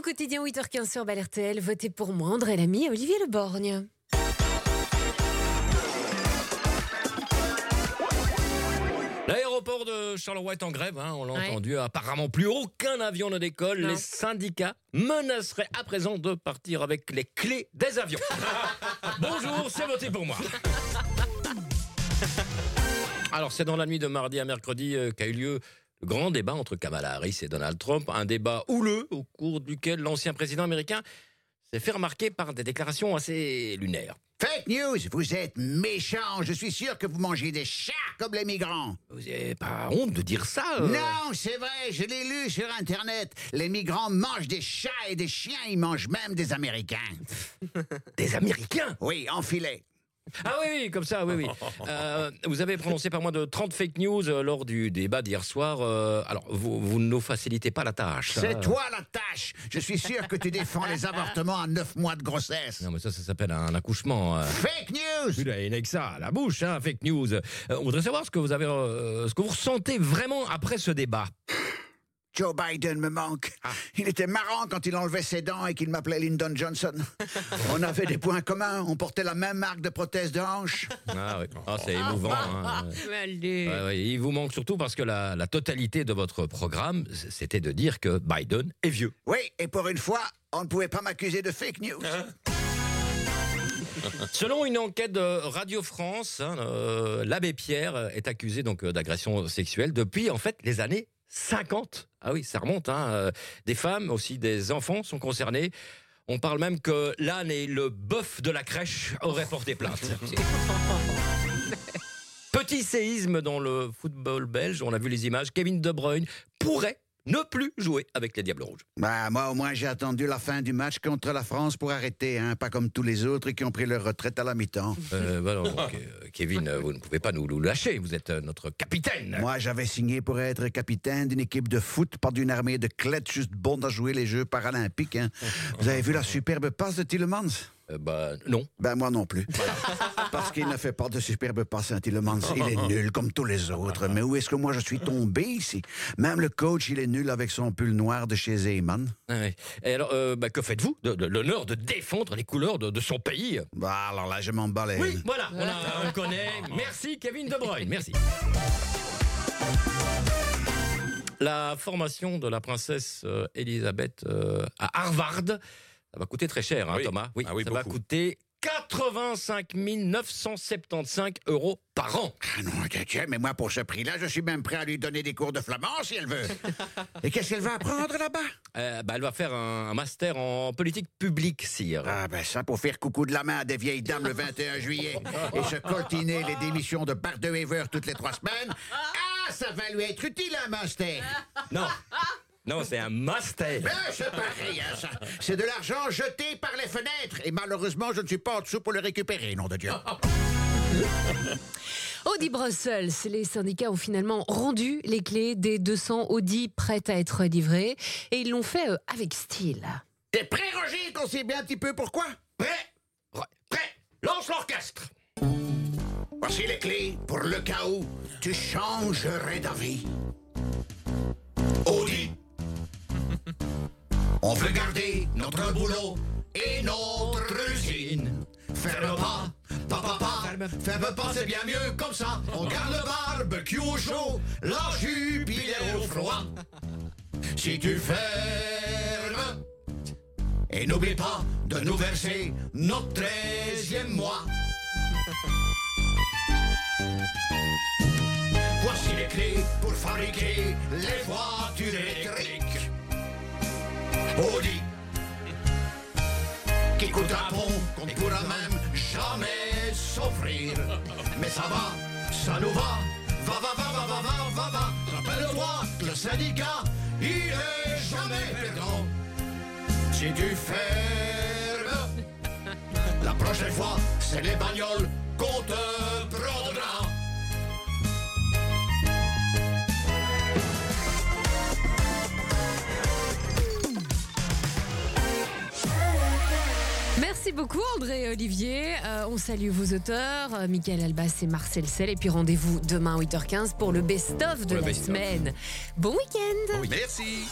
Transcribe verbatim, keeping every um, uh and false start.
quotidien huit heures quinze sur Bel R T L. Votez pour moi, André Lamy et Olivier Le Borgne. L'aéroport de Charleroi est en grève, hein, on l'a ouais. entendu. Apparemment, plus aucun avion ne décolle. Non. Les syndicats menaceraient à présent de partir avec les clés des avions. Bonjour, c'est voté pour moi. Alors, c'est dans la nuit de mardi à mercredi euh, qu'a eu lieu le grand débat entre Kamala Harris et Donald Trump. Un débat houleux au cours duquel l'ancien président américain s'est fait remarquer par des déclarations assez lunaires. Fake news, vous êtes méchants. Je suis sûr que vous mangez des chats comme les migrants. Vous n'avez pas honte de dire ça euh... Non, c'est vrai, je l'ai lu sur Internet. Les migrants mangent des chats et des chiens, ils mangent même des Américains. Des Américains? Oui, en filet. Ah oui, oui, comme ça, oui, oui. Euh, vous avez prononcé pas moins de trente fake news euh, lors du débat d'hier soir. Euh, alors, vous, vous ne nous facilitez pas la tâche. C'est hein. toi la tâche. Je suis sûr que tu défends les avortements à neuf mois de grossesse. Non, mais ça, ça s'appelle un accouchement. Euh. Fake news. Il n'a que ça à la bouche, hein, fake news. Euh, on voudrait savoir ce que vous avez, euh, ce que vous ressentez vraiment après ce débat. Joe Biden me manque. Ah. Il était marrant quand il enlevait ses dents et qu'il m'appelait Lyndon Johnson. On avait des points communs. On portait la même marque de prothèse de hanche. Ah oui, ah, c'est émouvant. Hein. Allez. Ouais, ouais, il vous manque surtout parce que la, la totalité de votre programme, c'était de dire que Biden est vieux. Oui, et pour une fois, on ne pouvait pas m'accuser de fake news. Selon une enquête de Radio France, hein, euh, l'abbé Pierre est accusé donc d'agression sexuelle depuis en fait les années cinquante. Ah oui, ça remonte. Hein. Euh, des femmes, aussi des enfants sont concernés. On parle même que l'âne et le bœuf de la crèche auraient porté plainte. Petit séisme dans le football belge, on a vu les images. Kevin De Bruyne pourrait ne plus jouer avec les Diables Rouges. Bah, moi, au moins, j'ai attendu la fin du match contre la France pour arrêter, hein, pas comme tous les autres qui ont pris leur retraite à la mi-temps. Euh, voilà, donc, euh, Kevin, vous ne pouvez pas nous, nous lâcher, vous êtes euh, notre capitaine. Moi, j'avais signé pour être capitaine d'une équipe de foot, pas d'une armée de clètes juste bonnes à jouer les Jeux paralympiques. Hein. Vous avez vu la superbe passe de Tielemans? Euh, bah, non. Ben, moi non plus. Parce qu'il ne fait pas de superbe passe à Tielemans. Il est nul, comme tous les autres. Mais où est-ce que moi je suis tombé ici? Même le coach, il est nul avec son pull noir de chez Zeeman. Ah oui. Et alors, euh, bah, que faites-vous de, de l'honneur de défendre les couleurs de, de son pays? Bah, alors là, je m'en bats les... Oui, voilà, on, a, on connaît. Merci Kevin De Bruyne, merci. La formation de la princesse euh, Elisabeth euh, à Harvard, ça va coûter très cher, hein, oui. Thomas. Oui, ah oui, ça beaucoup. va coûter quatre-vingt-cinq mille neuf cent soixante-quinze euros par an. Ah non, tiens, mais moi, pour ce prix-là, je suis même prêt à lui donner des cours de flamand si elle veut. Et qu'est-ce qu'elle va apprendre là-bas? Euh, bah, elle va faire un, un master en politique publique, sire. Ah ben ça, pour faire coucou de la main à des vieilles dames le vingt et un juillet et se coltiner les démissions de Bart de Wever toutes les trois semaines, ah, ça va lui être utile, un master. Non, non, c'est un master. Ben, c'est pareil, hein, ça. C'est de l'argent jeté par les fenêtres. Et malheureusement, je ne suis pas en dessous pour le récupérer, nom de Dieu. Audi Brussels, les syndicats ont finalement rendu les clés des deux cents Audi prêtes à être livrées. Et ils l'ont fait euh, avec style. T'es prêt, Roger, qu'on sait bien un petit peu pourquoi? Prêt? Ouais, prêt? Lance l'orchestre. Voici les clés pour le cas où tu changerais d'avis. Audi. On veut garder notre boulot et notre usine. Ferme pas, papa, papa, ferme pas, c'est bien mieux comme ça. On garde le barbecue au chaud, la Jupiler au froid. Si tu fermes, et n'oublie pas de nous verser notre treizième mois. Voici les clés pour fabriquer les voitures électriques. Audi, qui coûte un pont qu'on ne pourra même jamais s'offrir. Mais ça va, ça nous va, va, va, va, va, va, va, va, va. Rappelle-toi que le syndicat, il est jamais perdant. Si tu fermes, la prochaine fois, c'est les bagnoles qu'on te prendra. Merci beaucoup André et Olivier. Euh, on salue vos auteurs, euh, Michael Albas et Marcel Sel. Et puis rendez-vous demain à huit heures quinze pour le best-of de Pour le la best-of. semaine. Bon week-end. Merci.